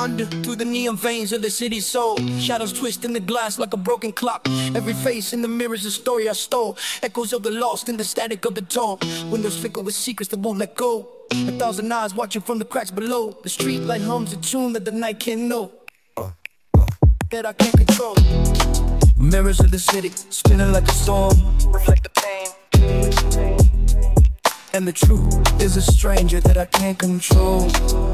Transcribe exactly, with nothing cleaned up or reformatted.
wander through the neon veins of the city's soul. Shadows twist in the glass like a broken clock. Every face in the mirror's a story I stole. Echoes of the lost in the static of the tone. Windows flicker with secrets that won't let go. A thousand eyes watching from the cracks below. The street light hums a tune that the night can't know, that I can't control. Mirrors of the city, spinning like a storm, reflect the pain. And the truth is a stranger that I can't control.